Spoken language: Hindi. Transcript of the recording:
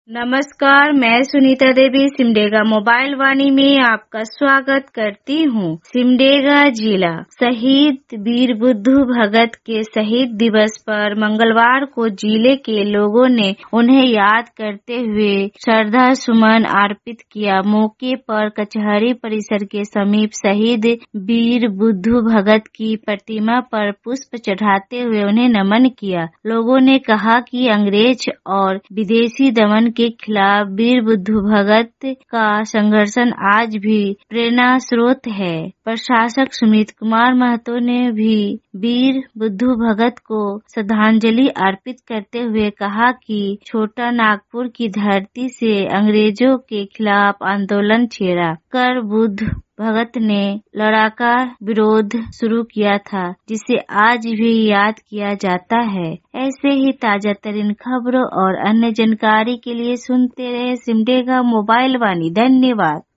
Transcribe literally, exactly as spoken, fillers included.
नमस्कार, मैं सुनीता देवी सिमडेगा मोबाइल वाणी में आपका स्वागत करती हूँ। सिमडेगा जिला शहीद वीर बुद्धू भगत के शहीद दिवस पर मंगलवार को जिले के लोगों ने उन्हें याद करते हुए श्रद्धा सुमन अर्पित किया। मौके पर कचहरी परिसर के समीप शहीद वीर बुद्धू भगत की प्रतिमा पर पुष्प चढ़ाते हुए उन्हें नमन किया। लोगों ने कहा कि अंग्रेज और विदेशी दमन के खिलाफ वीर बुद्धू भगत का संघर्ष आज भी प्रेरणा स्रोत है। प्रशासक सुमित कुमार महतो ने भी वीर बुद्धू भगत को श्रद्धांजलि अर्पित करते हुए कहा कि छोटा नागपुर की धरती से अंग्रेजों के खिलाफ आंदोलन छेड़ा कर बुद्ध भगत ने लड़ाका विरोध शुरू किया था, जिसे आज भी याद किया जाता है। ऐसे ही ताजा तरीन खबरों और अन्य जानकारी के लिए सुनते रहे सिमडेगा मोबाइल वाणी। धन्यवाद।